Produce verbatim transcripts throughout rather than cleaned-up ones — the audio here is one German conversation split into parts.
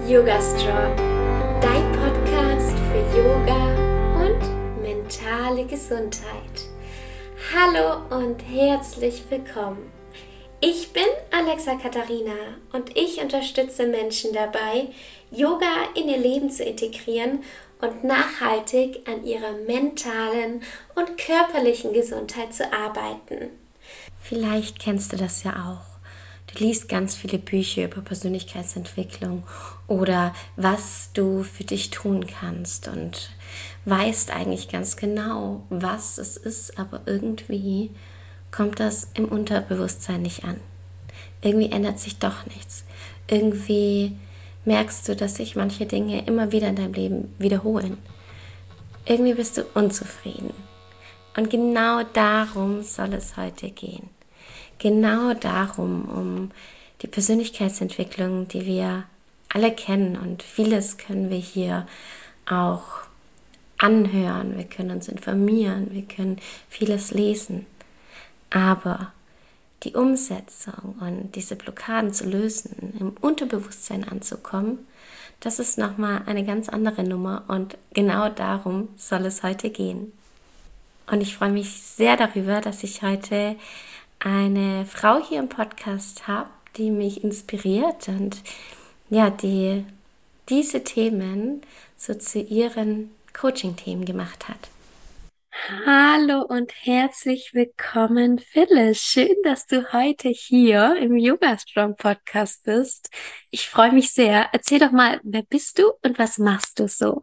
Yoga Strong, dein Podcast für Yoga und mentale Gesundheit. Hallo und herzlich willkommen. Ich bin Alexa Katharina und ich unterstütze Menschen dabei, Yoga in ihr Leben zu integrieren und nachhaltig an ihrer mentalen und körperlichen Gesundheit zu arbeiten. Vielleicht kennst du das ja auch. Du liest ganz viele Bücher über Persönlichkeitsentwicklung oder was du für dich tun kannst und weißt eigentlich ganz genau, was es ist, aber irgendwie kommt das im Unterbewusstsein nicht an. Irgendwie ändert sich doch nichts. Irgendwie merkst du, dass sich manche Dinge immer wieder in deinem Leben wiederholen. Irgendwie bist du unzufrieden. Und genau darum soll es heute gehen. Genau darum, um die Persönlichkeitsentwicklung, die wir alle kennen, und vieles können wir hier auch anhören, wir können uns informieren, wir können vieles lesen, aber die Umsetzung und diese Blockaden zu lösen, im Unterbewusstsein anzukommen, das ist nochmal eine ganz andere Nummer und genau darum soll es heute gehen. Und ich freue mich sehr darüber, dass ich heute eine Frau hier im Podcast habe, die mich inspiriert und ja, die diese Themen so zu ihren Coaching-Themen gemacht hat. Hallo und herzlich willkommen, Phyllis. Schön, dass du heute hier im Yoga Strong Podcast bist. Ich freue mich sehr. Erzähl doch mal, wer bist du und was machst du so?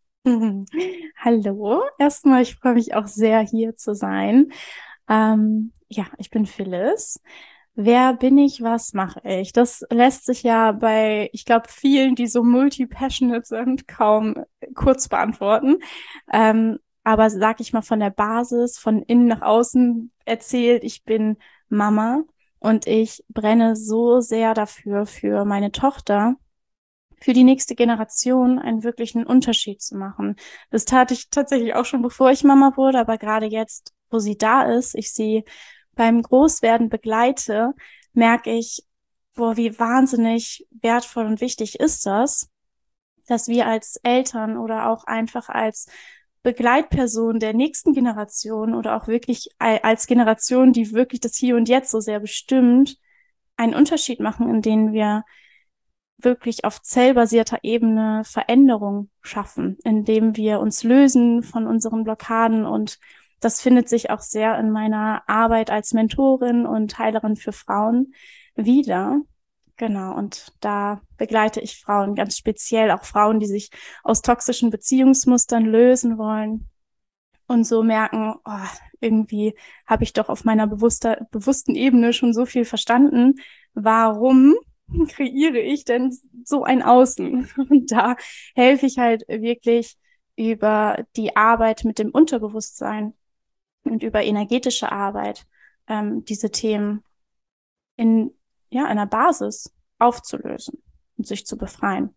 Hallo, erstmal, ich freue mich auch sehr, hier zu sein. Ähm, ja, ich bin Phyllis. Wer bin ich, was mache ich? Das lässt sich ja bei, ich glaube, vielen, die so multi-passionate sind, kaum kurz beantworten. Ähm, aber sag ich mal von der Basis, von innen nach außen erzählt, ich bin Mama und ich brenne so sehr dafür, für meine Tochter, für die nächste Generation einen wirklichen Unterschied zu machen. Das tat ich tatsächlich auch schon, bevor ich Mama wurde, aber gerade jetzt, wo sie da ist, ich sie beim Großwerden begleite, merke ich, boah, wie wahnsinnig wertvoll und wichtig ist das, dass wir als Eltern oder auch einfach als Begleitperson der nächsten Generation oder auch wirklich als Generation, die wirklich das Hier und Jetzt so sehr bestimmt, einen Unterschied machen, in denen wir wirklich auf zellbasierter Ebene Veränderung schaffen, indem wir uns lösen von unseren Blockaden. Und das findet sich auch sehr in meiner Arbeit als Mentorin und Heilerin für Frauen wieder. Genau, und da begleite ich Frauen, ganz speziell auch Frauen, die sich aus toxischen Beziehungsmustern lösen wollen und so merken, oh, irgendwie habe ich doch auf meiner bewusster, bewussten Ebene schon so viel verstanden. Warum kreiere ich denn so ein Außen? Und da helfe ich halt wirklich über die Arbeit mit dem Unterbewusstsein und über energetische Arbeit, ähm, diese Themen in ja einer Basis aufzulösen und sich zu befreien.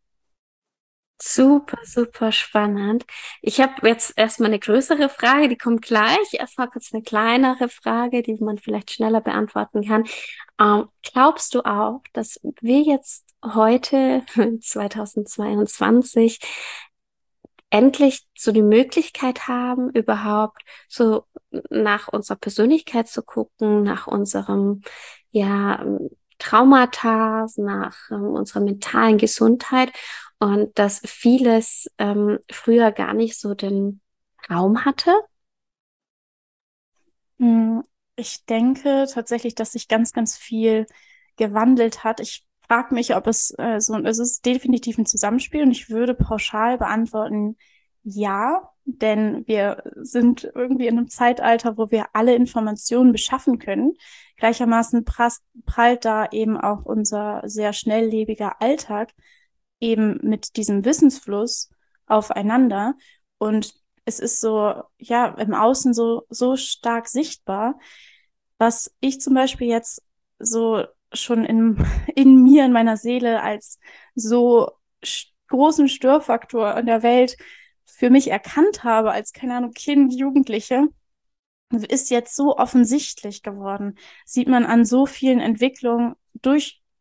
Super, super spannend. Ich habe jetzt erstmal eine größere Frage, die kommt gleich. Erstmal kurz eine kleinere Frage, die man vielleicht schneller beantworten kann. Ähm, glaubst du auch, dass wir jetzt heute, zweitausendzweiundzwanzig, endlich so die Möglichkeit haben, überhaupt so nach unserer Persönlichkeit zu gucken, nach unserem, ja, Traumata, nach ähm, unserer mentalen Gesundheit, und dass vieles ähm, früher gar nicht so den Raum hatte? Ich denke tatsächlich, dass sich ganz, ganz viel gewandelt hat. Ich frage mich, ob es äh, so, es ist definitiv ein Zusammenspiel und ich würde pauschal beantworten, ja, denn wir sind irgendwie in einem Zeitalter, wo wir alle Informationen beschaffen können. Gleichermaßen pras- prallt da eben auch unser sehr schnelllebiger Alltag eben mit diesem Wissensfluss aufeinander. Und es ist so, ja, im Außen so, so stark sichtbar, was ich zum Beispiel jetzt so schon in, in mir, in meiner Seele als so sch- großen Störfaktor in der Welt für mich erkannt habe, als, keine Ahnung, Kind, Jugendliche, ist jetzt so offensichtlich geworden. Sieht man an so vielen Entwicklungen durch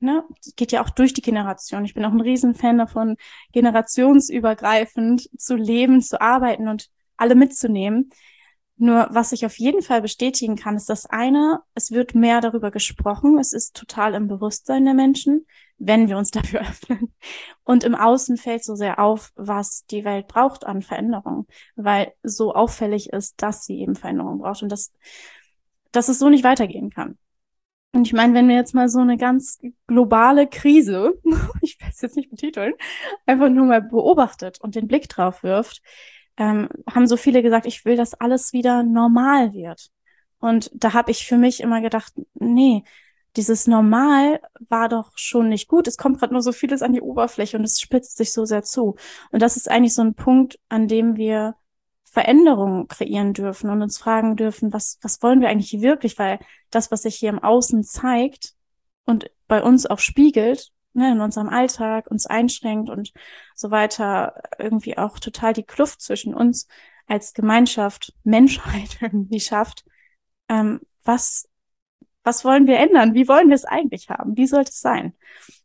ne, geht ja auch durch die Generation. Ich bin auch ein Riesenfan davon, generationsübergreifend zu leben, zu arbeiten und alle mitzunehmen. Nur was ich auf jeden Fall bestätigen kann, ist das eine, es wird mehr darüber gesprochen, es ist total im Bewusstsein der Menschen, wenn wir uns dafür öffnen. Und im Außen fällt so sehr auf, was die Welt braucht an Veränderung, weil so auffällig ist, dass sie eben Veränderung braucht und dass, dass es so nicht weitergehen kann. Und ich meine, wenn wir jetzt mal so eine ganz globale Krise, ich will es jetzt nicht betiteln, einfach nur mal beobachtet und den Blick drauf wirft, ähm, haben so viele gesagt, ich will, dass alles wieder normal wird. Und da habe ich für mich immer gedacht, nee, dieses Normal war doch schon nicht gut. Es kommt gerade nur so vieles an die Oberfläche und es spitzt sich so sehr zu. Und das ist eigentlich so ein Punkt, an dem wir Veränderungen kreieren dürfen und uns fragen dürfen, was, was wollen wir eigentlich wirklich? Weil das, was sich hier im Außen zeigt und bei uns auch spiegelt, ne, in unserem Alltag uns einschränkt und so weiter, irgendwie auch total die Kluft zwischen uns als Gemeinschaft, Menschheit irgendwie schafft. Ähm, was, was wollen wir ändern? Wie wollen wir es eigentlich haben? Wie sollte es sein?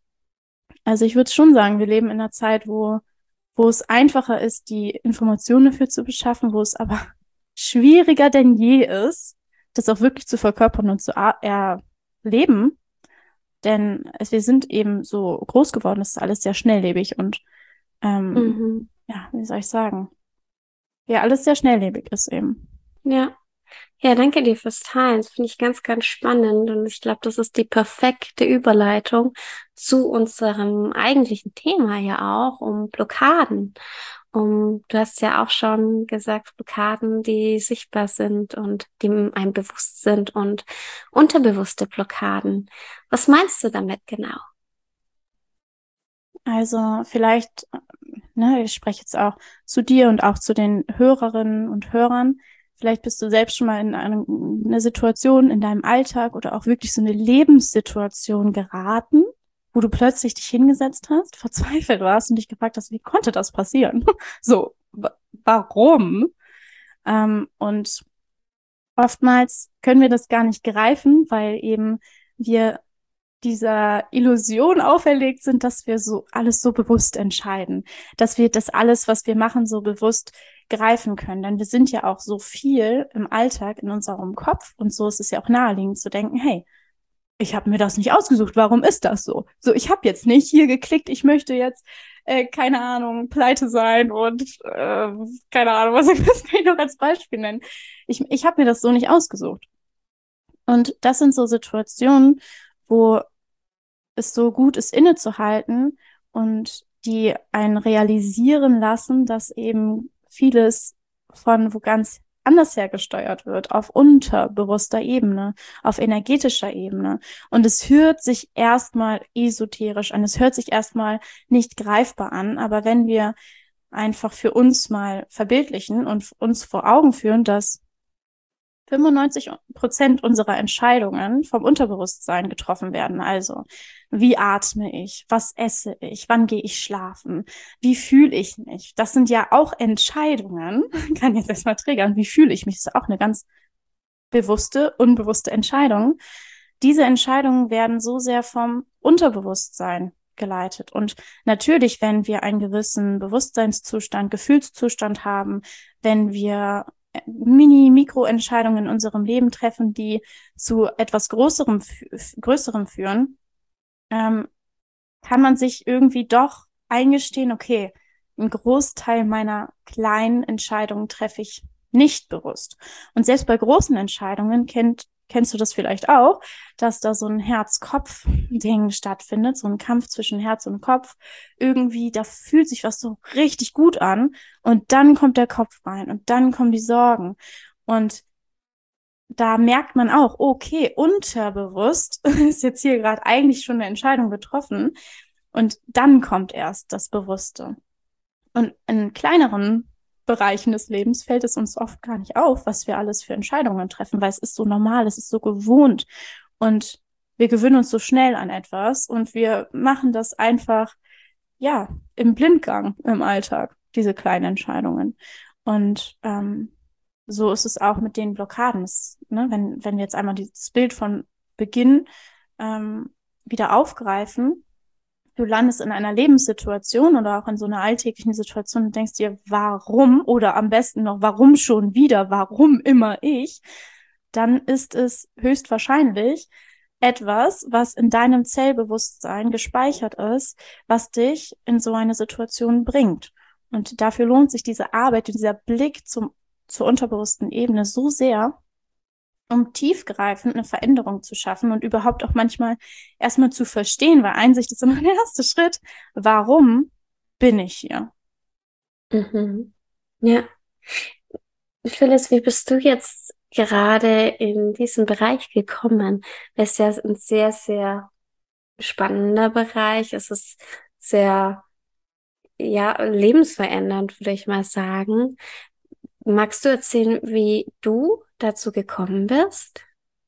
Also ich würde schon sagen, wir leben in einer Zeit, wo wo es einfacher ist, die Informationen dafür zu beschaffen, wo es aber schwieriger denn je ist, das auch wirklich zu verkörpern und zu erleben. Denn es, wir sind eben so groß geworden, es ist alles sehr schnelllebig und ähm, Mhm. ja, wie soll ich sagen? Ja, alles sehr schnelllebig ist eben. Ja. Ja, danke dir fürs Teilen. Das finde ich ganz, ganz spannend. Und ich glaube, das ist die perfekte Überleitung zu unserem eigentlichen Thema ja auch, um Blockaden. Um, du hast ja auch schon gesagt, Blockaden, die sichtbar sind und die einem bewusst sind und unterbewusste Blockaden. Was meinst du damit genau? Also vielleicht, ne, ich spreche jetzt auch zu dir und auch zu den Hörerinnen und Hörern. Vielleicht bist du selbst schon mal in eine, eine Situation in deinem Alltag oder auch wirklich so eine Lebenssituation geraten, wo du plötzlich dich hingesetzt hast, verzweifelt warst und dich gefragt hast, wie konnte das passieren? So, warum? Ähm, und oftmals können wir das gar nicht greifen, weil eben wir dieser Illusion auferlegt sind, dass wir so alles so bewusst entscheiden, dass wir das alles, was wir machen, so bewusst greifen können. Denn wir sind ja auch so viel im Alltag in unserem Kopf und so ist es ja auch naheliegend zu denken, hey, ich habe mir das nicht ausgesucht, warum ist das so? So, ich habe jetzt nicht hier geklickt, ich möchte jetzt, äh, keine Ahnung, pleite sein und äh, keine Ahnung, was, was kann ich noch als Beispiel nennen? Ich, ich habe mir das so nicht ausgesucht. Und das sind so Situationen, wo es so gut ist, innezuhalten und die einen realisieren lassen, dass eben vieles von wo ganz anders her gesteuert wird, auf unterbewusster Ebene, auf energetischer Ebene. Und es hört sich erstmal esoterisch an, es hört sich erstmal nicht greifbar an, aber wenn wir einfach für uns mal verbildlichen und uns vor Augen führen, dass fünfundneunzig Prozent unserer Entscheidungen vom Unterbewusstsein getroffen werden. Also, wie atme ich? Was esse ich? Wann gehe ich schlafen? Wie fühle ich mich? Das sind ja auch Entscheidungen. Kann jetzt erstmal triggern. Wie fühle ich mich? Das ist auch eine ganz bewusste, unbewusste Entscheidung. Diese Entscheidungen werden so sehr vom Unterbewusstsein geleitet. Und natürlich, wenn wir einen gewissen Bewusstseinszustand, Gefühlszustand haben, wenn wir Mini-Mikro-Entscheidungen in unserem Leben treffen, die zu etwas Größerem, Größerem führen, ähm, kann man sich irgendwie doch eingestehen, okay, einen Großteil meiner kleinen Entscheidungen treffe ich nicht bewusst. Und selbst bei großen Entscheidungen kennt, kennst du das vielleicht auch, dass da so ein Herz-Kopf-Ding stattfindet, so ein Kampf zwischen Herz und Kopf. Irgendwie, da fühlt sich was so richtig gut an und dann kommt der Kopf rein und dann kommen die Sorgen. Und da merkt man auch, okay, unterbewusst ist jetzt hier gerade eigentlich schon eine Entscheidung getroffen und dann kommt erst das Bewusste. Und in kleineren Bereichen des Lebens fällt es uns oft gar nicht auf, was wir alles für Entscheidungen treffen, weil es ist so normal, es ist so gewohnt und wir gewöhnen uns so schnell an etwas und wir machen das einfach, ja, im Blindgang im Alltag, diese kleinen Entscheidungen. Und ähm, so ist es auch mit den Blockaden. Das, ne, wenn, wenn wir jetzt einmal dieses Bild von Beginn ähm, wieder aufgreifen. Du landest in einer Lebenssituation oder auch in so einer alltäglichen Situation und denkst dir, warum? Oder am besten noch, warum schon wieder? Warum immer ich? Dann ist es höchstwahrscheinlich etwas, was in deinem Zellbewusstsein gespeichert ist, was dich in so eine Situation bringt. Und dafür lohnt sich diese Arbeit, dieser Blick zum, zur unterbewussten Ebene so sehr, um tiefgreifend eine Veränderung zu schaffen und überhaupt auch manchmal erstmal zu verstehen, weil Einsicht ist immer der erste Schritt. Warum bin ich hier? Mhm. Ja. Phyllis, wie bist du jetzt gerade in diesen Bereich gekommen? Das ist ja ein sehr, sehr spannender Bereich. Es ist sehr, ja, lebensverändernd, würde ich mal sagen. Magst du erzählen, wie du dazu gekommen bist?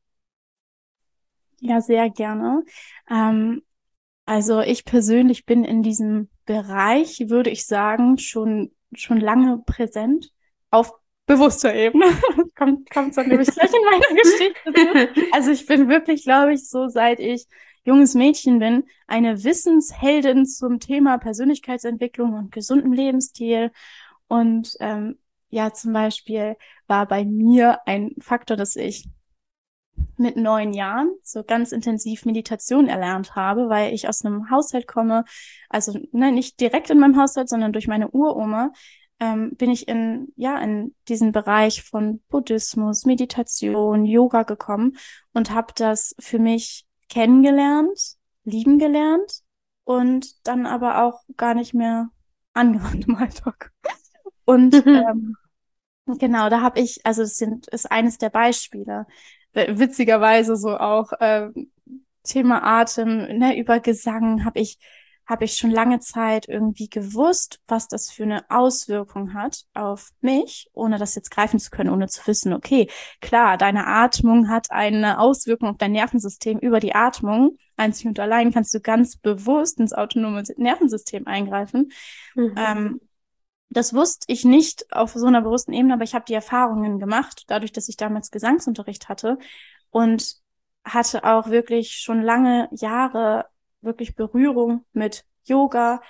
Ja, sehr gerne. Ähm, also ich persönlich bin in diesem Bereich, würde ich sagen, schon, schon lange präsent auf bewusster Ebene. kommt, kommt dann nämlich gleich in meiner Geschichte zu. Also ich bin wirklich, glaube ich, so seit ich junges Mädchen bin, eine Wissensheldin zum Thema Persönlichkeitsentwicklung und gesundem Lebensstil. Und ähm, ja, zum Beispiel war bei mir ein Faktor, dass ich mit neun Jahren so ganz intensiv Meditation erlernt habe, weil ich aus einem Haushalt komme, also ne, nicht direkt in meinem Haushalt, sondern durch meine Uroma, ähm, bin ich in, ja, in diesen Bereich von Buddhismus, Meditation, Yoga gekommen und habe das für mich kennengelernt, lieben gelernt und dann aber auch gar nicht mehr angewandt im Alltag. Und ähm, genau, da habe ich, also es sind, ist eines der Beispiele, witzigerweise so auch ähm, Thema Atem, ne, über Gesang habe ich habe ich schon lange Zeit irgendwie gewusst, was das für eine Auswirkung hat auf mich, ohne das jetzt greifen zu können, ohne zu wissen, okay, klar, deine Atmung hat eine Auswirkung auf dein Nervensystem über die Atmung. Einzig und allein kannst du ganz bewusst ins autonome Nervensystem eingreifen. Mhm. Ähm, Das wusste ich nicht auf so einer bewussten Ebene, aber ich habe die Erfahrungen gemacht, dadurch, dass ich damals Gesangsunterricht hatte und hatte auch wirklich schon lange Jahre wirklich Berührung mit Yoga,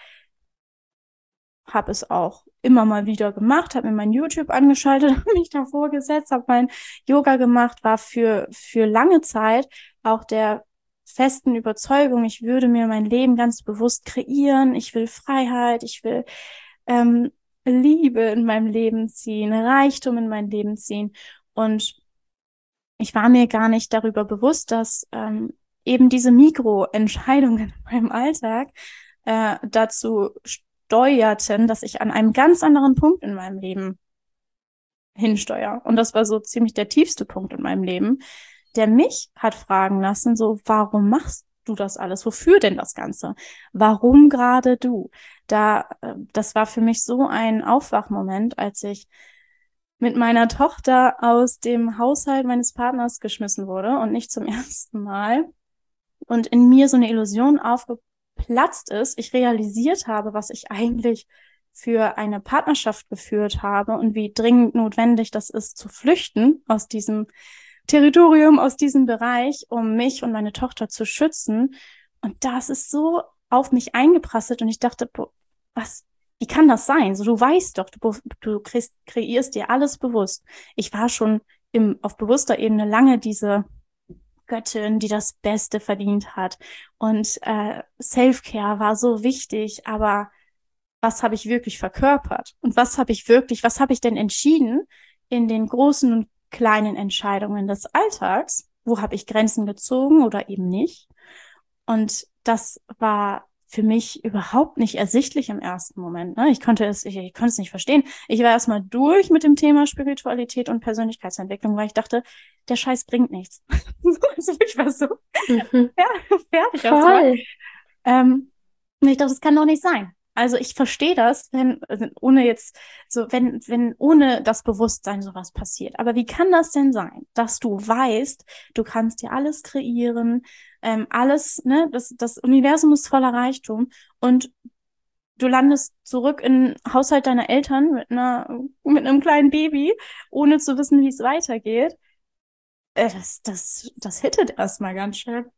habe es auch immer mal wieder gemacht, habe mir mein YouTube angeschaltet, habe mich davor gesetzt, habe mein Yoga gemacht, war für für lange Zeit auch der festen Überzeugung, ich würde mir mein Leben ganz bewusst kreieren, ich will Freiheit, ich will ähm, Liebe in meinem Leben ziehen, Reichtum in mein Leben ziehen. Und ich war mir gar nicht darüber bewusst, dass ähm, eben diese Mikroentscheidungen in meinem Alltag äh, dazu steuerten, dass ich an einem ganz anderen Punkt in meinem Leben hinsteuere. Und das war so ziemlich der tiefste Punkt in meinem Leben, der mich hat fragen lassen, so, warum machst du das alles? Wofür denn das Ganze? Warum gerade du? Da, äh, das war für mich so ein Aufwachmoment, als ich mit meiner Tochter aus dem Haushalt meines Partners geschmissen wurde und nicht zum ersten Mal. Und in mir so eine Illusion aufgeplatzt ist. Ich realisiert habe, was ich eigentlich für eine Partnerschaft geführt habe und wie dringend notwendig das ist, zu flüchten aus diesem Territorium, aus diesem Bereich, um mich und meine Tochter zu schützen. Und das ist so auf mich eingeprasselt und ich dachte, boah, was, wie kann das sein? So, du weißt doch, du, du kreist, kreierst dir alles bewusst. Ich war schon im, auf bewusster Ebene lange diese Göttin, die das Beste verdient hat. Und äh, Self-Care war so wichtig, aber was habe ich wirklich verkörpert? Und was habe ich wirklich, was habe ich denn entschieden in den großen und kleinen Entscheidungen des Alltags? Wo habe ich Grenzen gezogen oder eben nicht? Und das war für mich überhaupt nicht ersichtlich im ersten Moment. Ne? Ich konnte es, ich, ich konnte es nicht verstehen. Ich war erstmal durch mit dem Thema Spiritualität und Persönlichkeitsentwicklung, weil ich dachte, der Scheiß bringt nichts. Also ich war so Mhm. ja, fertig erstmal. Voll. Ähm, und ich dachte, das kann doch nicht sein. Also ich verstehe das, wenn, also ohne jetzt, so, wenn, wenn ohne das Bewusstsein sowas passiert. Aber wie kann das denn sein, dass du weißt, du kannst dir alles kreieren, ähm, alles, ne, das, das Universum ist voller Reichtum und du landest zurück in den Haushalt deiner Eltern mit einer, mit einem kleinen Baby, ohne zu wissen, wie es weitergeht. Äh, das, das, das hittet erstmal ganz schön.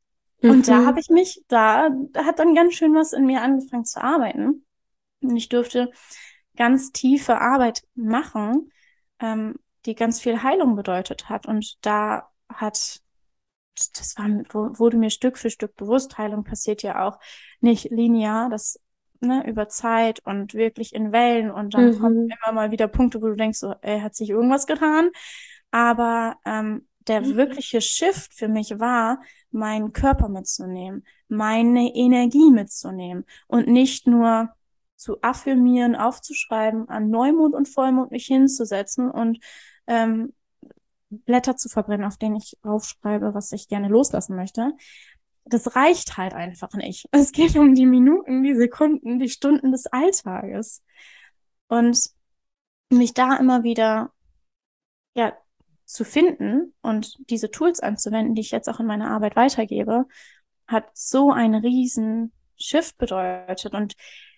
Und da Mhm. habe ich mich, da, da hat dann ganz schön was in mir angefangen zu arbeiten. Und ich durfte ganz tiefe Arbeit machen, ähm, die ganz viel Heilung bedeutet hat. Und da hat, das war, wurde mir Stück für Stück bewusst, Heilung passiert ja auch nicht linear, das, ne, über Zeit und wirklich in Wellen. Und dann kommen Mhm. immer mal wieder Punkte, wo du denkst, so, ey, hat sich irgendwas getan? Aber ähm, der Mhm. wirkliche Shift für mich war, meinen Körper mitzunehmen, meine Energie mitzunehmen und nicht nur zu affirmieren, aufzuschreiben, an Neumond und Vollmond mich hinzusetzen und ähm, Blätter zu verbrennen, auf denen ich aufschreibe, was ich gerne loslassen möchte. Das reicht halt einfach nicht. Es geht um die Minuten, die Sekunden, die Stunden des Alltages. Und mich da immer wieder, ja, zu finden und diese Tools anzuwenden, die ich jetzt auch in meiner Arbeit weitergebe, hat so einen riesen Shift bedeutet. Und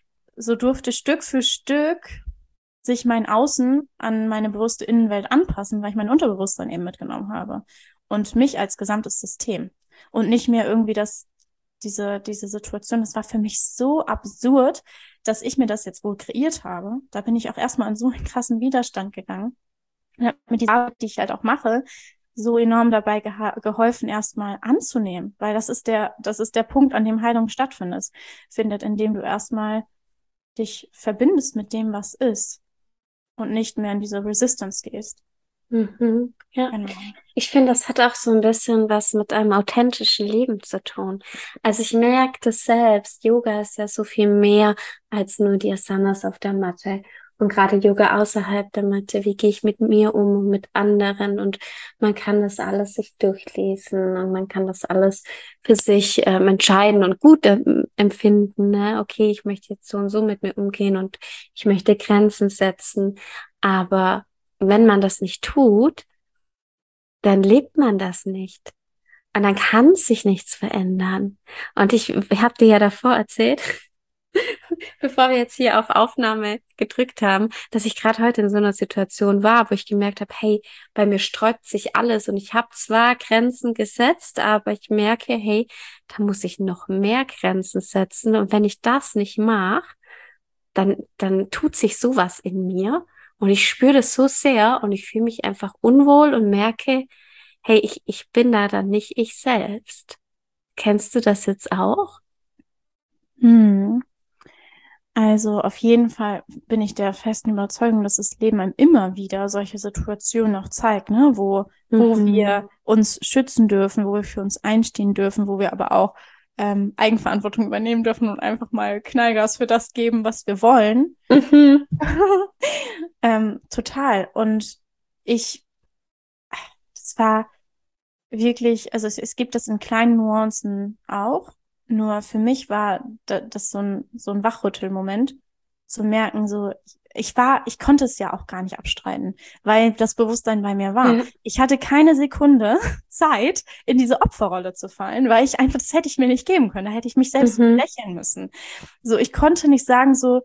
so durfte Stück für Stück sich mein Außen an meine bewusste Innenwelt anpassen, weil ich mein Unterbewusstsein eben mitgenommen habe und mich als gesamtes System und nicht mehr irgendwie das, diese, diese Situation, das war für mich so absurd, dass ich mir das jetzt wohl kreiert habe. Da bin ich auch erstmal an so einen krassen Widerstand gegangen und habe mir die Arbeit, die ich halt auch mache, so enorm dabei geha- geholfen, erstmal anzunehmen, weil das ist der, das ist der Punkt, an dem Heilung stattfindet, findet, indem du erstmal dich verbindest mit dem, was ist und nicht mehr in diese Resistance gehst. Mhm. Ja. Genau. Ich finde, das hat auch so ein bisschen was mit einem authentischen Leben zu tun. Also ich merke das selbst. Yoga ist ja so viel mehr als nur die Asanas auf der Matte. Und gerade Yoga außerhalb der Matte, wie gehe ich mit mir um und mit anderen? Und man kann das alles sich durchlesen und man kann das alles für sich ähm, entscheiden und gut ähm, empfinden. Ne? Okay, ich möchte jetzt so und so mit mir umgehen und ich möchte Grenzen setzen. Aber wenn man das nicht tut, dann lebt man das nicht. Und dann kann sich nichts verändern. Und ich, ich habe dir ja davor erzählt, bevor wir jetzt hier auf Aufnahme gedrückt haben, dass ich gerade heute in so einer Situation war, wo ich gemerkt habe, hey, bei mir sträubt sich alles und ich habe zwar Grenzen gesetzt, aber ich merke, hey, da muss ich noch mehr Grenzen setzen. Und wenn ich das nicht mache, dann, dann tut sich sowas in mir und ich spüre das so sehr und ich fühle mich einfach unwohl und merke, hey, ich, ich bin da dann nicht ich selbst. Kennst du das jetzt auch? Hm. Also auf jeden Fall bin ich der festen Überzeugung, dass das Leben einem immer wieder solche Situationen auch zeigt, ne, wo, wo wir Mhm. uns schützen dürfen, wo wir für uns einstehen dürfen, wo wir aber auch ähm, Eigenverantwortung übernehmen dürfen und einfach mal Knallgas für das geben, was wir wollen. Mhm. ähm, total. Und ich, das war wirklich, also es, es gibt das in kleinen Nuancen auch. Nur für mich war da, das so ein, so ein Wachrüttelmoment, zu merken, so, ich war, ich konnte es ja auch gar nicht abstreiten, weil das Bewusstsein bei mir war. Ja. Ich hatte keine Sekunde Zeit, in diese Opferrolle zu fallen, weil ich einfach, das hätte ich mir nicht geben können. Da hätte ich mich selbst Mhm. belächeln müssen. So, ich konnte nicht sagen, so,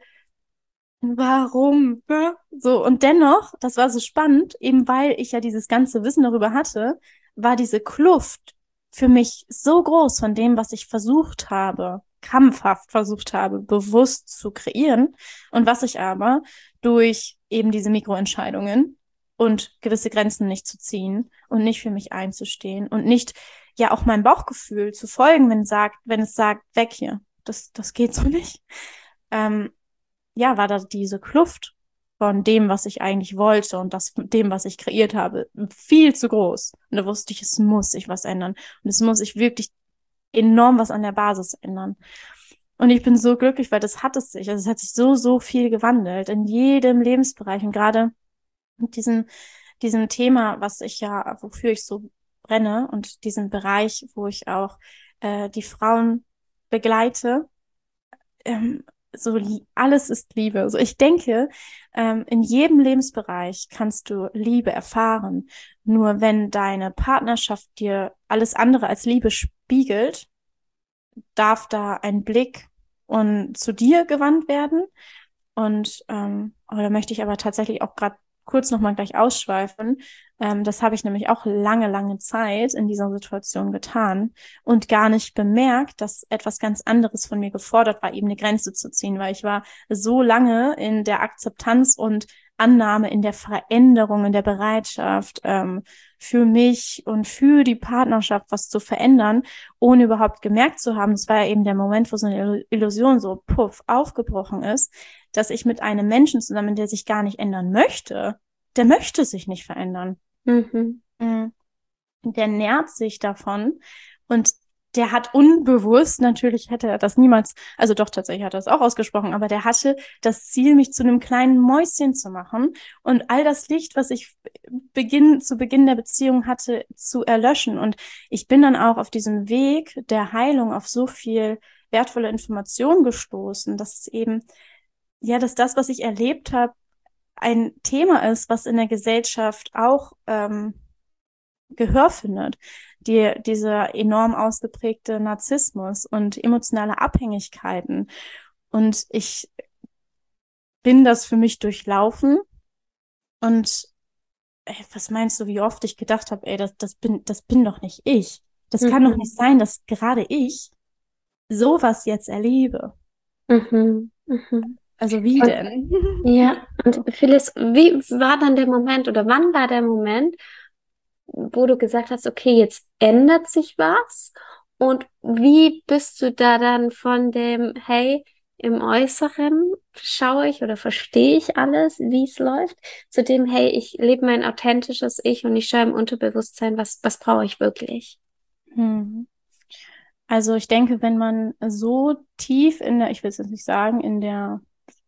warum? Ne? So, und dennoch, das war so spannend, eben weil ich ja dieses ganze Wissen darüber hatte, war diese Kluft für mich so groß von dem, was ich versucht habe, krampfhaft versucht habe, bewusst zu kreieren und was ich aber durch eben diese Mikroentscheidungen und gewisse Grenzen nicht zu ziehen und nicht für mich einzustehen und nicht ja auch meinem Bauchgefühl zu folgen, wenn es sagt, wenn es sagt, weg hier, das, das geht so nicht. Ähm, ja, war da diese Kluft von dem, was ich eigentlich wollte und das dem, was ich kreiert habe, viel zu groß. Und da wusste ich, es muss sich was ändern. Und es muss sich wirklich enorm was an der Basis ändern. Und ich bin so glücklich, weil das hat es sich. Also es hat sich so, so viel gewandelt in jedem Lebensbereich. Und gerade mit diesem, diesem Thema, was ich ja, wofür ich so brenne und diesem Bereich, wo ich auch äh, die Frauen begleite, ähm, so li- alles ist Liebe. Also ich denke, ähm, in jedem Lebensbereich kannst du Liebe erfahren. Nur wenn deine Partnerschaft dir alles andere als Liebe spiegelt, darf da ein Blick und zu dir gewandt werden. Und ähm, oh, da möchte ich aber tatsächlich auch gerade kurz nochmal gleich ausschweifen. Ähm, das habe ich nämlich auch lange, lange Zeit in dieser Situation getan und gar nicht bemerkt, dass etwas ganz anderes von mir gefordert war, eben eine Grenze zu ziehen, weil ich war so lange in der Akzeptanz und Annahme, in der Veränderung, in der Bereitschaft, ähm, für mich und für die Partnerschaft was zu verändern, ohne überhaupt gemerkt zu haben, das war ja eben der Moment, wo so eine Illusion so puff aufgebrochen ist, dass ich mit einem Menschen zusammen, der sich gar nicht ändern möchte, der möchte sich nicht verändern. Mhm. Der nährt sich davon und der hat unbewusst, natürlich hätte er das niemals, also doch tatsächlich hat er das auch ausgesprochen, aber der hatte das Ziel, mich zu einem kleinen Mäuschen zu machen und all das Licht, was ich beginn, zu Beginn der Beziehung hatte, zu erlöschen. Und ich bin dann auch auf diesem Weg der Heilung auf so viel wertvolle Informationen gestoßen, dass es eben, ja, dass das, was ich erlebt habe, ein Thema ist, was in der Gesellschaft auch ähm, Gehör findet. Die, dieser enorm ausgeprägte Narzissmus und emotionale Abhängigkeiten. Und ich bin das für mich durchlaufen. Und ey, was meinst du, wie oft ich gedacht habe, ey, das, das bin, das bin doch nicht ich. Das kann doch Mhm. nicht sein, dass gerade ich sowas jetzt erlebe. Mhm. Mhm. Also wie Und, denn? ja, und Phyllis, wie war dann der Moment oder wann war der Moment, wo du gesagt hast, okay, jetzt ändert sich was? Und wie bist du da dann von dem, hey, im Äußeren schaue ich oder verstehe ich alles, wie es läuft, zu dem, hey, ich lebe mein authentisches Ich und ich schaue im Unterbewusstsein, was, was brauche ich wirklich? Hm. Also ich denke, wenn man so tief in der, ich will es jetzt nicht sagen, in der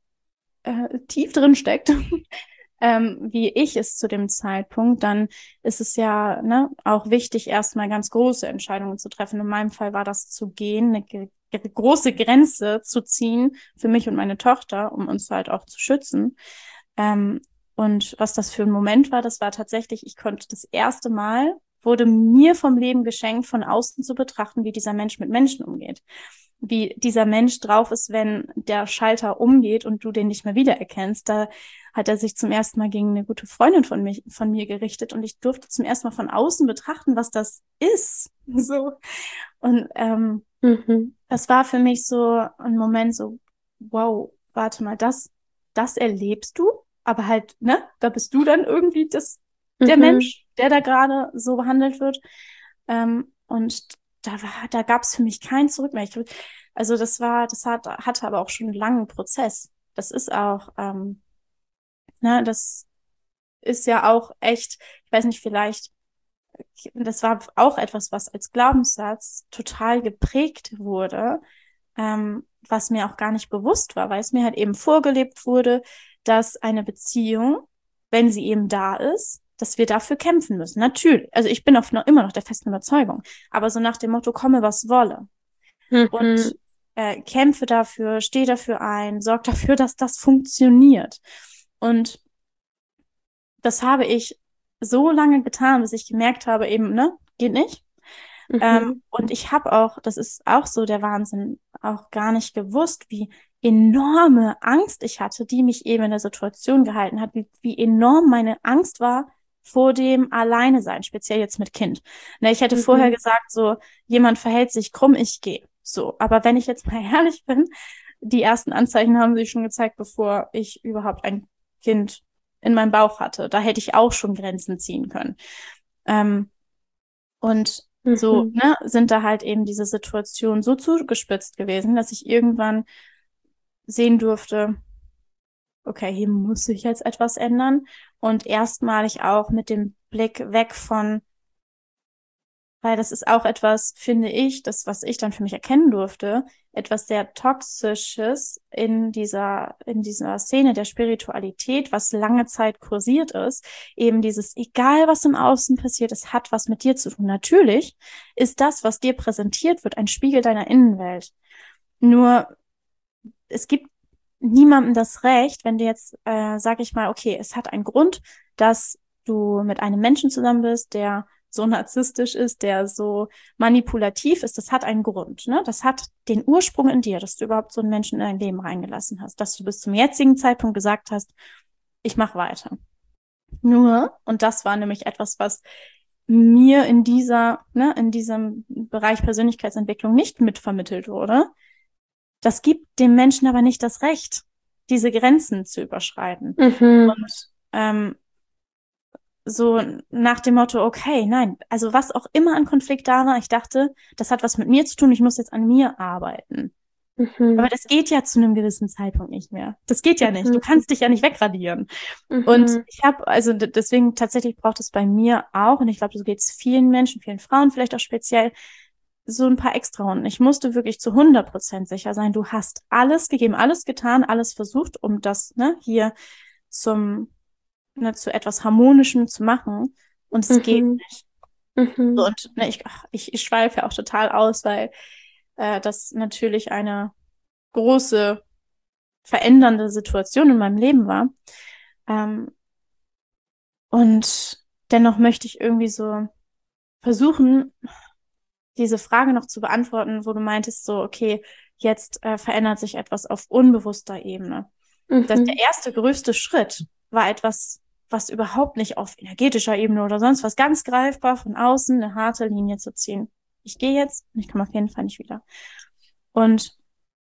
äh, tief drin steckt, ähm, wie ich es zu dem Zeitpunkt, dann ist es ja ne, auch wichtig, erstmal ganz große Entscheidungen zu treffen. In meinem Fall war das zu gehen, eine ge große Grenze zu ziehen für mich und meine Tochter, um uns halt auch zu schützen. Ähm, und was das für ein Moment war, das war tatsächlich, ich konnte das erste Mal, wurde mir vom Leben geschenkt, von außen zu betrachten, wie dieser Mensch mit Menschen umgeht. Wie dieser Mensch drauf ist, wenn der Schalter umgeht und du den nicht mehr wiedererkennst. Da hat er sich zum ersten Mal gegen eine gute Freundin von, mich, von mir gerichtet und ich durfte zum ersten Mal von außen betrachten, was das ist. So. Und ähm, Mhm. das war für mich so ein Moment so, wow, warte mal, das, das erlebst du, aber halt, ne, da bist du dann irgendwie das, der Mhm. Mensch, der da gerade so behandelt wird. Ähm, und da war, da gab es für mich kein Zurück mehr. Ich, also das war, das hat, hatte aber auch schon einen langen Prozess. Das ist auch, ähm, ne, das ist ja auch echt, ich weiß nicht, vielleicht das war auch etwas, was als Glaubenssatz total geprägt wurde, ähm, was mir auch gar nicht bewusst war, weil es mir halt eben vorgelebt wurde, dass eine Beziehung, wenn sie eben da ist, dass wir dafür kämpfen müssen. Natürlich, also ich bin auch noch, immer noch der festen Überzeugung, aber so nach dem Motto, komme was wolle. Mhm. Und äh, kämpfe dafür, stehe dafür ein, sorge dafür, dass das funktioniert. Und das habe ich so lange getan, bis ich gemerkt habe, eben, ne, geht nicht. Ähm, Mhm. und ich habe auch, das ist auch so der Wahnsinn, auch gar nicht gewusst, wie enorme Angst ich hatte, die mich eben in der Situation gehalten hat, wie, wie enorm meine Angst war vor dem Alleine sein, speziell jetzt mit Kind. Ne, ich hätte vorher Mhm. gesagt, so, jemand verhält sich krumm, ich gehe. So, aber wenn ich jetzt mal ehrlich bin, die ersten Anzeichen haben sich schon gezeigt, bevor ich überhaupt ein Kind in meinem Bauch hatte. Da hätte ich auch schon Grenzen ziehen können. Ähm, und so, Mhm. ne, sind da halt eben diese Situationen so zugespitzt gewesen, dass ich irgendwann sehen durfte, okay, hier muss sich jetzt etwas ändern. Und erstmalig auch mit dem Blick weg von, weil das ist auch etwas, finde ich, das, was ich dann für mich erkennen durfte, etwas sehr Toxisches in dieser, in dieser Szene der Spiritualität, was lange Zeit kursiert ist. Eben dieses, egal was im Außen passiert, es hat was mit dir zu tun. Natürlich ist das, was dir präsentiert wird, ein Spiegel deiner Innenwelt. Nur, es gibt niemandem das Recht, wenn du jetzt, äh, sag ich mal, okay, es hat einen Grund, dass du mit einem Menschen zusammen bist, der so narzisstisch ist, der so manipulativ ist, das hat einen Grund, ne? Das hat den Ursprung in dir, dass du überhaupt so einen Menschen in dein Leben reingelassen hast, dass du bis zum jetzigen Zeitpunkt gesagt hast, ich mache weiter. Nur, und das war nämlich etwas, was mir in dieser, ne, in diesem Bereich Persönlichkeitsentwicklung nicht mitvermittelt wurde, das gibt dem Menschen aber nicht das Recht, diese Grenzen zu überschreiten. Mhm. Und ähm, so nach dem Motto, okay, nein, also was auch immer an Konflikt da war, ich dachte, das hat was mit mir zu tun, ich muss jetzt an mir arbeiten. Mhm. Aber das geht ja zu einem gewissen Zeitpunkt nicht mehr. Das geht ja nicht. Du Mhm. kannst dich ja nicht wegradieren. Mhm. Und ich habe, also d- deswegen tatsächlich braucht es bei mir auch, und ich glaube, so geht es vielen Menschen, vielen Frauen vielleicht auch speziell, so ein paar extra Runden. Ich musste wirklich zu hundert Prozent sicher sein, du hast alles gegeben, alles getan, alles versucht, um das ne, hier zum, ne, zu etwas Harmonischem zu machen. Und es geht Mhm. nicht. So, Mhm. und ne, ich, ach, ich, ich schweife ja auch total aus, weil äh, das natürlich eine große verändernde Situation in meinem Leben war. Ähm, und dennoch möchte ich irgendwie so versuchen, diese Frage noch zu beantworten, wo du meintest, so, okay, jetzt äh, verändert sich etwas auf unbewusster Ebene. Das, der Mhm. erste größte Schritt war etwas, was überhaupt nicht auf energetischer Ebene oder sonst was ganz greifbar von außen eine harte Linie zu ziehen. Ich gehe jetzt und ich komme auf jeden Fall nicht wieder. Und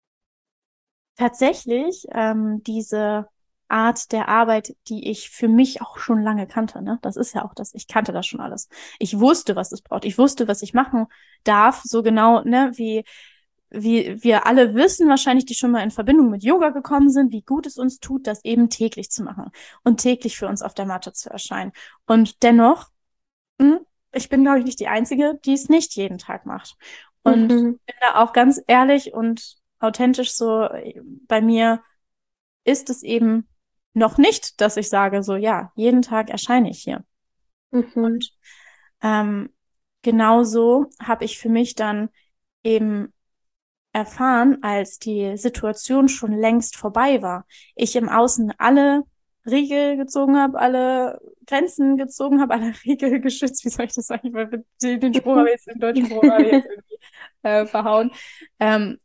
tatsächlich ähm, diese Art der Arbeit, die ich für mich auch schon lange kannte, ne? Das ist ja auch das, ich kannte das schon alles. Ich wusste, was es braucht. Ich wusste, was ich machen darf, so genau, ne, wie wie wir alle wissen, wahrscheinlich, die schon mal in Verbindung mit Yoga gekommen sind, wie gut es uns tut, das eben täglich zu machen und täglich für uns auf der Matte zu erscheinen. Und dennoch, mh, ich bin, glaube ich, nicht die Einzige, die es nicht jeden Tag macht. Und Mhm. bin da auch ganz ehrlich und authentisch so, bei mir ist es eben noch nicht, dass ich sage, so ja, jeden Tag erscheine ich hier. Mhm. Und ähm, genauso habe ich für mich dann eben erfahren, als die Situation schon längst vorbei war. Ich im Außen alle Riegel gezogen habe, alle Grenzen gezogen habe, alle Riegel geschützt. Wie soll ich das sagen? Weil den, den Spruch habe ich jetzt, den deutschen Spruch habe ich jetzt irgendwie äh, verhauen. Ähm,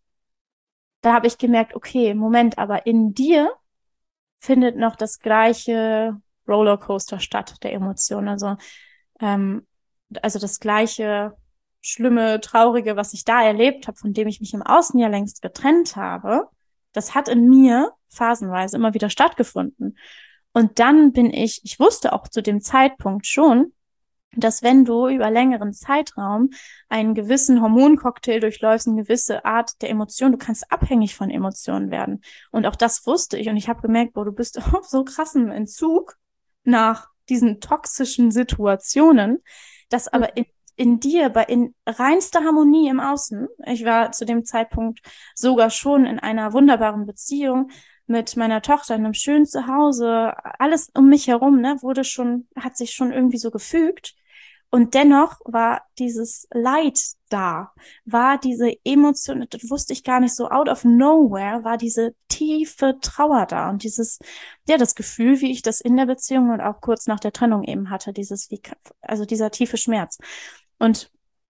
da habe ich gemerkt, okay, Moment, aber in dir findet noch das gleiche Rollercoaster statt, der Emotionen. Also, ähm, also das gleiche schlimme, traurige, was ich da erlebt habe, von dem ich mich im Außen ja längst getrennt habe, das hat in mir phasenweise immer wieder stattgefunden. Und dann bin ich, ich wusste auch zu dem Zeitpunkt schon, dass wenn du über längeren Zeitraum einen gewissen Hormoncocktail durchläufst, eine gewisse Art der Emotion, du kannst abhängig von Emotionen werden. Und auch das wusste ich. Und ich habe gemerkt, boah, du bist auf so krassem Entzug nach diesen toxischen Situationen, dass aber in, in dir, bei in reinster Harmonie im Außen, ich war zu dem Zeitpunkt sogar schon in einer wunderbaren Beziehung mit meiner Tochter in einem schönen Zuhause, alles um mich herum, ne, wurde schon, hat sich schon irgendwie so gefügt. Und dennoch war dieses Leid da, war diese Emotion, das wusste ich gar nicht so, out of nowhere, war diese tiefe Trauer da und dieses, ja, das Gefühl, wie ich das in der Beziehung und auch kurz nach der Trennung eben hatte, dieses, wie, also dieser tiefe Schmerz. Und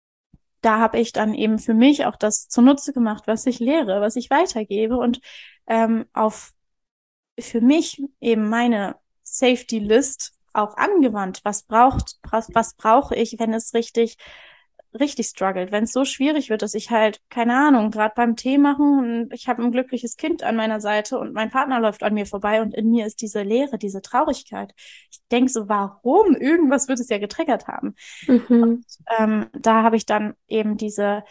da habe ich dann eben für mich auch das zunutze gemacht, was ich lehre, was ich weitergebe und ähm, auf für mich eben meine Safety List auch angewandt. Was braucht, was, was brauche ich, wenn es richtig, richtig struggelt, wenn es so schwierig wird, dass ich halt, keine Ahnung, gerade beim Tee machen und ich habe ein glückliches Kind an meiner Seite und mein Partner läuft an mir vorbei und in mir ist diese Leere, diese Traurigkeit. Ich denke so, warum? Irgendwas wird es ja getriggert haben. Mhm. Ähm, da habe ich dann eben diese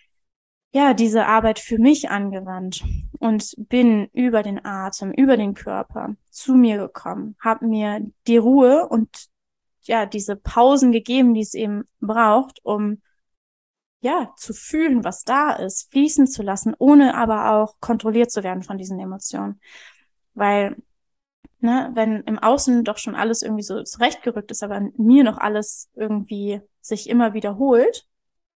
ja, diese Arbeit für mich angewandt und bin über den Atem, über den Körper zu mir gekommen, habe mir die Ruhe und ja, diese Pausen gegeben, die es eben braucht, um ja, zu fühlen, was da ist, fließen zu lassen, ohne aber auch kontrolliert zu werden von diesen Emotionen. Weil, ne, wenn im Außen doch schon alles irgendwie so zurechtgerückt ist, aber in mir noch alles irgendwie sich immer wiederholt,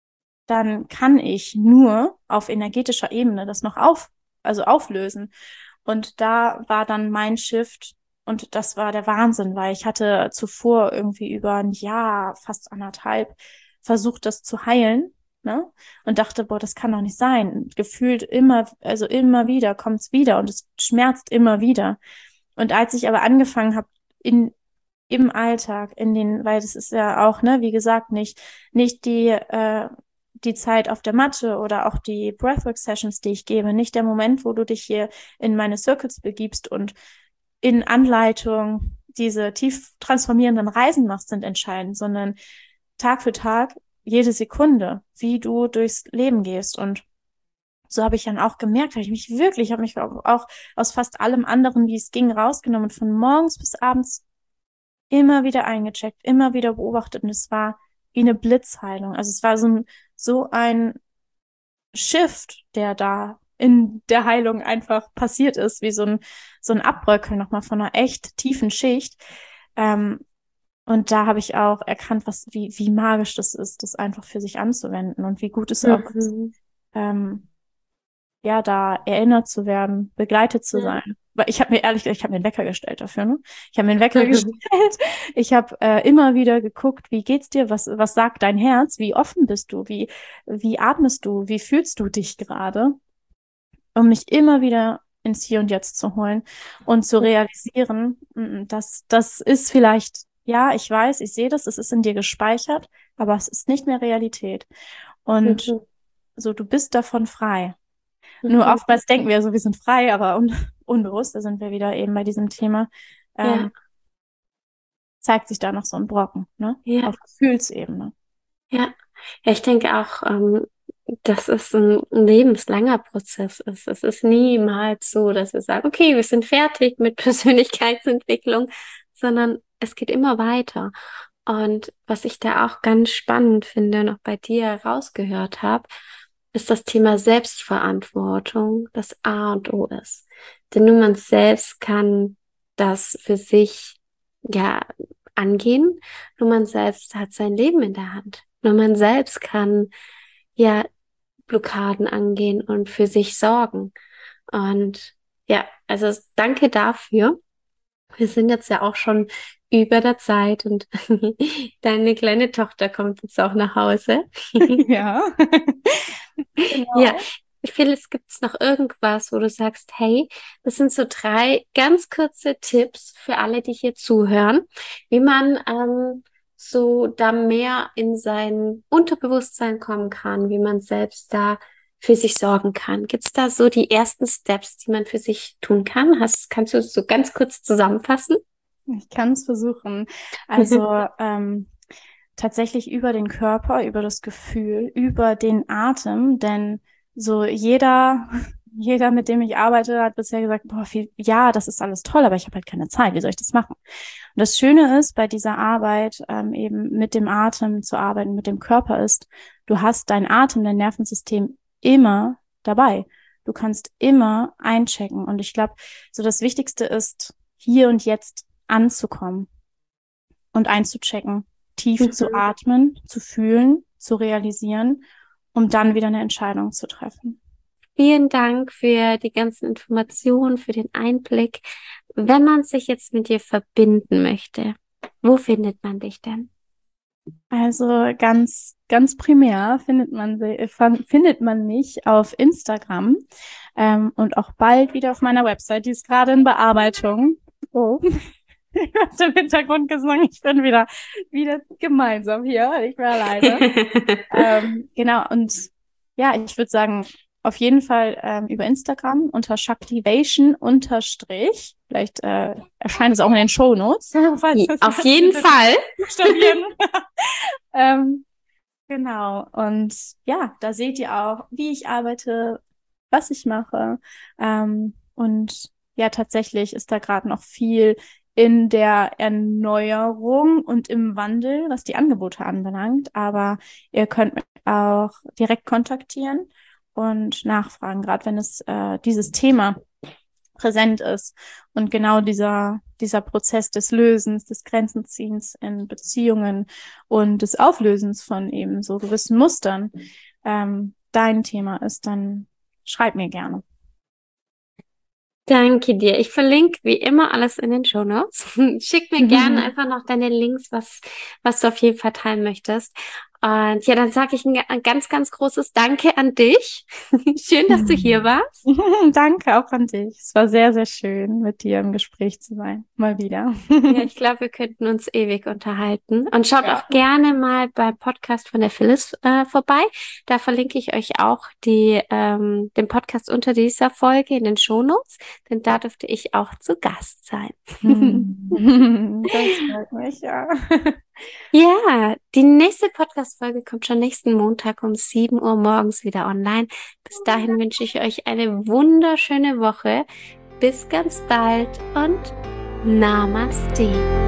dann kann ich nur auf energetischer Ebene das noch auf, also auflösen. Und da war dann mein Shift und das war der Wahnsinn, weil ich hatte zuvor irgendwie über ein Jahr, fast anderthalb, versucht, das zu heilen, ne? Und dachte, boah, das kann doch nicht sein. Gefühlt immer, also immer wieder kommt's wieder und es schmerzt immer wieder. Und als ich aber angefangen habe, in im Alltag, in den, weil das ist ja auch, ne, wie gesagt, nicht, nicht die, äh, die Zeit auf der Matte oder auch die Breathwork-Sessions, die ich gebe, nicht der Moment, wo du dich hier in meine Circles begibst und in Anleitung diese tief transformierenden Reisen machst, sind entscheidend, sondern Tag für Tag, jede Sekunde, wie du durchs Leben gehst. Und so habe ich dann auch gemerkt, habe ich mich wirklich, habe mich auch aus fast allem anderen, wie es ging, rausgenommen, von morgens bis abends immer wieder eingecheckt, immer wieder beobachtet. Und es war wie eine Blitzheilung. Also es war so ein, so ein Shift, der da in der Heilung einfach passiert ist, wie so ein, so ein Abbröckeln nochmal von einer echt tiefen Schicht. Ähm, und da habe ich auch erkannt, was, wie, wie magisch das ist, das einfach für sich anzuwenden und wie gut es auch ist, Mhm. ähm, ja, da erinnert zu werden, begleitet zu Ja. sein. Weil ich habe mir ehrlich gesagt, ich habe mir einen Wecker gestellt dafür, ne? Ich habe mir einen Wecker gestellt. Ich habe äh, immer wieder geguckt, wie geht's dir? Was, was sagt dein Herz? Wie offen bist du? Wie, wie atmest du? Wie fühlst du dich gerade? Um mich immer wieder ins Hier und Jetzt zu holen und zu realisieren, dass das ist vielleicht, ja, ich weiß, ich sehe das, es ist in dir gespeichert, aber es ist nicht mehr Realität. Und Mhm. so, du bist davon frei. Nur Mhm. oftmals denken wir so, wir sind frei, aber un unbewusst, da sind wir wieder eben bei diesem Thema, Ja, ähm, zeigt sich da noch so ein Brocken, ne? ja, Auf Gefühlsebene. ja. Ja, ich denke auch, ähm, dass es ein lebenslanger Prozess ist. Es ist niemals so, dass wir sagen, okay, wir sind fertig mit Persönlichkeitsentwicklung, sondern es geht immer weiter. Und was ich da auch ganz spannend finde, noch bei dir rausgehört habe, ist das Thema Selbstverantwortung, das A und O ist. Denn nur man selbst kann das für sich, ja, angehen. Nur man selbst hat sein Leben in der Hand. Nur man selbst kann, ja, Blockaden angehen und für sich sorgen. Und ja, also danke dafür. Wir sind jetzt ja auch schon über der Zeit und deine kleine Tochter kommt jetzt auch nach Hause. Ja, Ja, genau. Phyllis, gibt es noch irgendwas, wo du sagst, hey, das sind so drei ganz kurze Tipps für alle, die hier zuhören, wie man ähm, so da mehr in sein Unterbewusstsein kommen kann, wie man selbst da für sich sorgen kann. Gibt es da so die ersten Steps, die man für sich tun kann? Hast, kannst du es so ganz kurz zusammenfassen? Ich kann es versuchen. Also ähm, tatsächlich über den Körper, über das Gefühl, über den Atem, denn so jeder, jeder, mit dem ich arbeite, hat bisher gesagt, boah, viel, ja, das ist alles toll, aber ich habe halt keine Zeit. Wie soll ich das machen? Und das Schöne ist bei dieser Arbeit, ähm, eben mit dem Atem zu arbeiten, mit dem Körper ist, du hast dein Atem, dein Nervensystem immer dabei. Du kannst immer einchecken. Und ich glaube, so das Wichtigste ist, hier und jetzt anzukommen und einzuchecken, tief zu Mhm. atmen, zu fühlen, zu realisieren, um dann wieder eine Entscheidung zu treffen. Vielen Dank für die ganzen Informationen, für den Einblick. Wenn man sich jetzt mit dir verbinden möchte, wo findet man dich denn? Also ganz, ganz primär findet man, sie- äh, fan- findet man mich auf Instagram ähm, und auch bald wieder auf meiner Website. Die ist gerade in Bearbeitung. Oh. Ich hörte im Hintergrund gesungen, ich bin wieder, wieder gemeinsam hier, nicht mehr alleine. Ähm, genau, und ja, ich würde sagen, auf jeden Fall ähm, über Instagram unter Shaktivation unterstrich. Vielleicht äh, erscheint es auch in den Shownotes, falls das Auf jeden Fall. buchstabieren. ähm, genau, und ja, da seht ihr auch, wie ich arbeite, was ich mache. Ähm, und ja, tatsächlich ist da gerade noch viel in der Erneuerung und im Wandel, was die Angebote anbelangt. Aber ihr könnt mich auch direkt kontaktieren und nachfragen, gerade wenn es äh, dieses Thema präsent ist und genau dieser, dieser Prozess des Lösens, des Grenzenziehens in Beziehungen und des Auflösens von eben so gewissen Mustern ähm, dein Thema ist, dann schreib mir gerne. Danke dir. Ich verlinke wie immer alles in den Shownotes. Schick mir gerne einfach noch deine Links, was, was du auf jeden Fall teilen möchtest. Und ja, dann sage ich ein, ein ganz, ganz großes Danke an dich. Schön, dass du hier warst. Danke auch an dich. Es war sehr, sehr schön, mit dir im Gespräch zu sein. Mal wieder. Ja, ich glaube, wir könnten uns ewig unterhalten. Und schaut Ja. auch gerne mal beim Podcast von der Phyllis äh, vorbei. Da verlinke ich euch auch die, ähm, den Podcast unter dieser Folge in den Shownotes, denn da dürfte ich auch zu Gast sein. Hm. Das freut mich, ja. Ja, die nächste Podcast-Folge kommt schon nächsten Montag um sieben Uhr morgens wieder online. Bis dahin wünsche ich euch eine wunderschöne Woche. Bis ganz bald und Namaste.